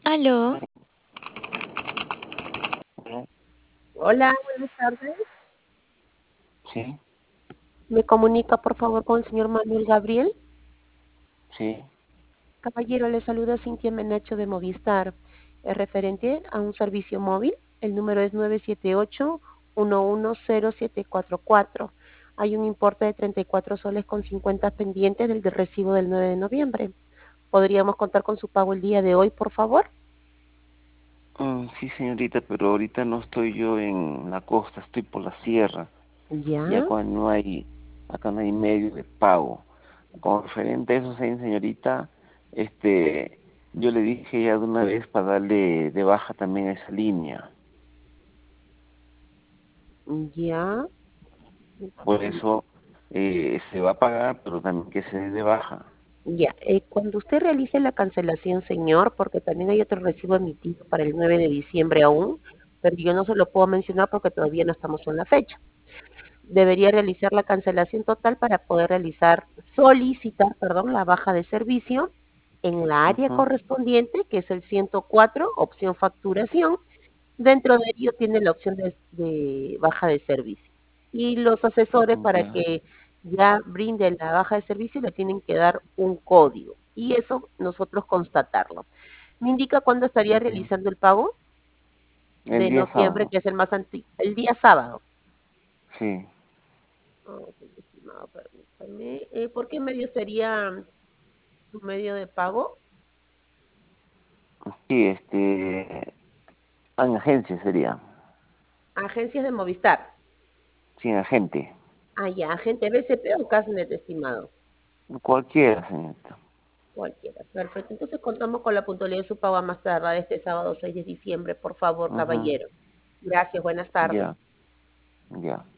Aló, Bueno, Hola, buenas tardes. sí, Me comunica, por favor, con el señor Manuel Gabriel. sí, Caballero, le saluda Cintia Menacho de Movistar. Es referente a un servicio móvil. El número es 978-110-744. Hay un importe de 34 soles con 50 pendientes del recibo del 9 de noviembre. ¿Podríamos contar con su pago el día de hoy, por favor? sí, señorita, pero ahorita no estoy yo en la costa, estoy por la sierra, y Ya, acá no hay medio de pago. Con referente a eso, señorita, este, yo le dije ya de una vez para darle de baja también a esa línea. ya. Por eso se va a pagar, pero también que se dé de baja. Ya, cuando usted realice la cancelación, señor, porque también hay otro recibo emitido para el 9 de diciembre aún, pero yo no se lo puedo mencionar porque todavía no estamos en la fecha. Debería realizar la cancelación total para poder solicitar, perdón, la baja de servicio en la área Ujú, correspondiente, que es el 104, opción facturación. Dentro de ello tiene la opción de baja de servicio. Y los asesores para ya, que ya brinden la baja de servicio le tienen que dar un código. Y eso nosotros constatarlo. ¿Me indica cuándo estaría ya. realizando el pago El de día noviembre, sábado, que es el más antiguo? El día sábado. sí. Ok, estimado, permítame. ¿Por qué medio sería su medio de pago? Sí, en agencia sería, Agencias de Movistar. sin agente, Ah, ya, agente BCP o Casnet, estimado. cualquiera, señorita. Cualquiera. Perfecto. Entonces contamos con la puntualidad de su pago a más tardar este sábado 6 de diciembre, por favor, Ujú, caballero. Gracias, buenas tardes. ya, ya.